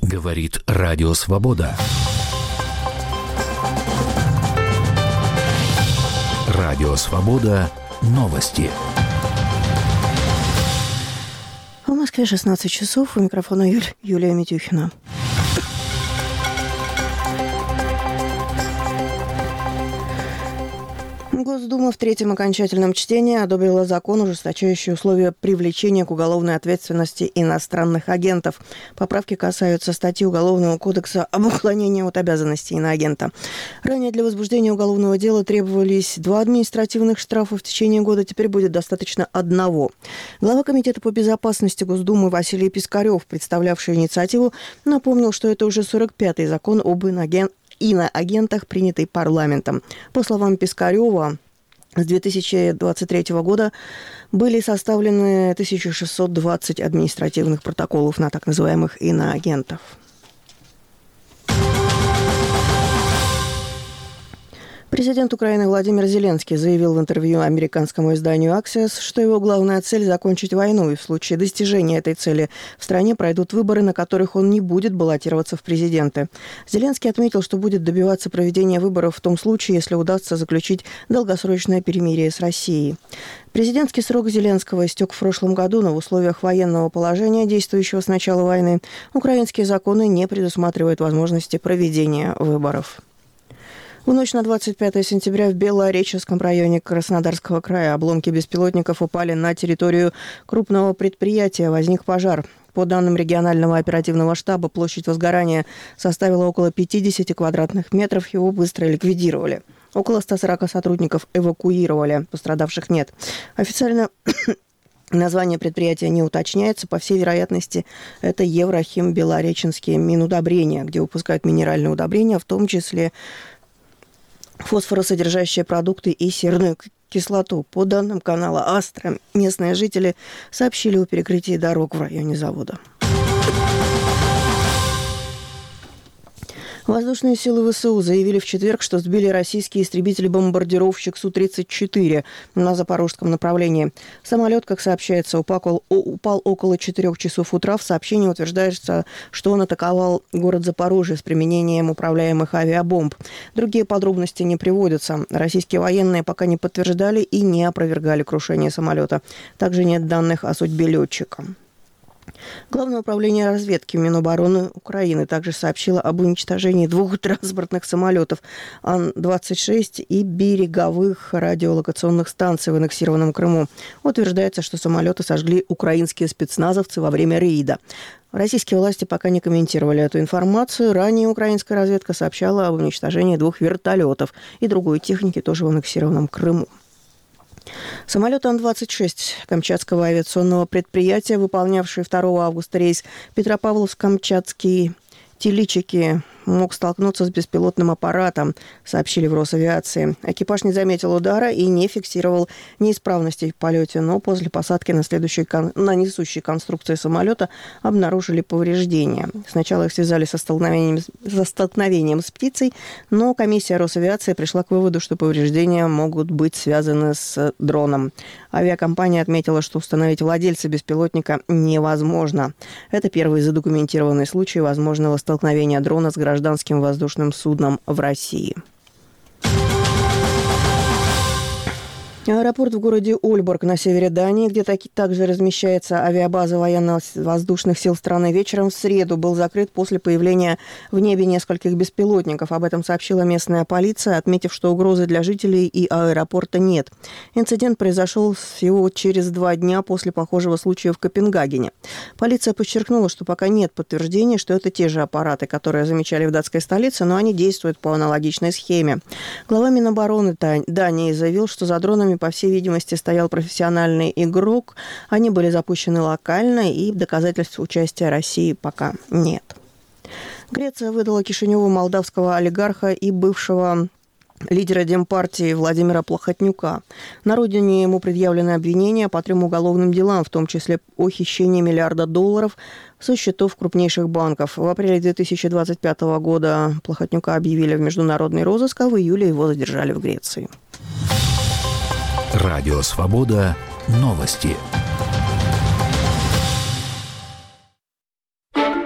Говорит Радио Свобода. Радио Свобода. Новости. В Москве 16 часов. У микрофона Юлия Митюхина. Госдума в третьем окончательном чтении одобрила закон, ужесточающий условия привлечения к уголовной ответственности иностранных агентов. Поправки касаются статьи Уголовного кодекса об уклонении от обязанностей иноагента. Ранее для возбуждения уголовного дела требовались 2 административных штрафа в течение года, теперь будет достаточно 1. Глава Комитета по безопасности Госдумы Василий Пискарев, представлявший инициативу, напомнил, что это уже 45-й закон об иноагентах, принятый парламентом. По словам Пискарева, с 2023 года были составлены 1620 административных протоколов на так называемых иноагентов. Президент Украины Владимир Зеленский заявил в интервью американскому изданию Axios, что его главная цель – закончить войну, и в случае достижения этой цели в стране пройдут выборы, на которых он не будет баллотироваться в президенты. Зеленский отметил, что будет добиваться проведения выборов в том случае, если удастся заключить долгосрочное перемирие с Россией. Президентский срок Зеленского истек в прошлом году, но в условиях военного положения, действующего с начала войны, украинские законы не предусматривают возможности проведения выборов. В ночь на 25 сентября в Белореченском районе Краснодарского края обломки беспилотников упали на территорию крупного предприятия. Возник пожар. По данным регионального оперативного штаба, площадь возгорания составила около 50 квадратных метров. Его быстро ликвидировали. Около 140 сотрудников эвакуировали. Пострадавших нет. Официально название предприятия не уточняется. По всей вероятности, это Еврохим Белореченские Минудобрения, где выпускают минеральные удобрения, в том числе фосфоросодержащие продукты и серную кислоту. По данным канала «Астра», местные жители сообщили о перекрытии дорог в районе завода. Воздушные силы ВСУ заявили в четверг, что сбили российский истребитель-бомбардировщик Су-34 на запорожском направлении. Самолет, как сообщается, упал около 4 часов утра. В сообщении утверждается, что он атаковал город Запорожье с применением управляемых авиабомб. Другие подробности не приводятся. Российские военные пока не подтверждали и не опровергали крушение самолета. Также нет данных о судьбе летчика. Главное управление разведки Минобороны Украины также сообщило об уничтожении 2 транспортных самолетов Ан-26 и береговых радиолокационных станций в аннексированном Крыму. Утверждается, что самолеты сожгли украинские спецназовцы во время рейда. Российские власти пока не комментировали эту информацию. Ранее украинская разведка сообщала об уничтожении 2 вертолетов и другой техники тоже в аннексированном Крыму. Самолет Ан-26 Камчатского авиационного предприятия, выполнявший 2 августа рейс Петропавловск-Камчатский Теличики, мог столкнуться с беспилотным аппаратом, сообщили в Росавиации. Экипаж не заметил удара и не фиксировал неисправностей в полете, но после посадки на несущей конструкции самолета обнаружили повреждения. Сначала их связали со столкновением с птицей, но комиссия Росавиации пришла к выводу, что повреждения могут быть связаны с дроном. Авиакомпания отметила, что установить владельца беспилотника невозможно. Это первый задокументированный случай возможного столкновения дрона с гражданским воздушным судном в России. Аэропорт в городе Ольборг на севере Дании, где также размещается авиабаза военно-воздушных сил страны, вечером в среду был закрыт после появления в небе нескольких беспилотников. Об этом сообщила местная полиция, отметив, что угрозы для жителей и аэропорта нет. Инцидент произошел всего через 2 дня после похожего случая в Копенгагене. Полиция подчеркнула, что пока нет подтверждений, что это те же аппараты, которые замечали в датской столице, но они действуют по аналогичной схеме. Глава Минобороны Дании заявил, что за дронами, по всей видимости, стоял профессиональный игрок. Они были запущены локально, и доказательств участия России пока нет. Греция выдала Кишиневу молдавского олигарха и бывшего лидера Демпартии Владимира Плохотнюка. На родине ему предъявлены обвинения по 3 уголовным делам, в том числе о хищении $1 миллиарда со счетов крупнейших банков. В апреле 2025 года Плохотнюка объявили в международный розыск, а в июле его задержали в Греции. Радио Свобода. Новости.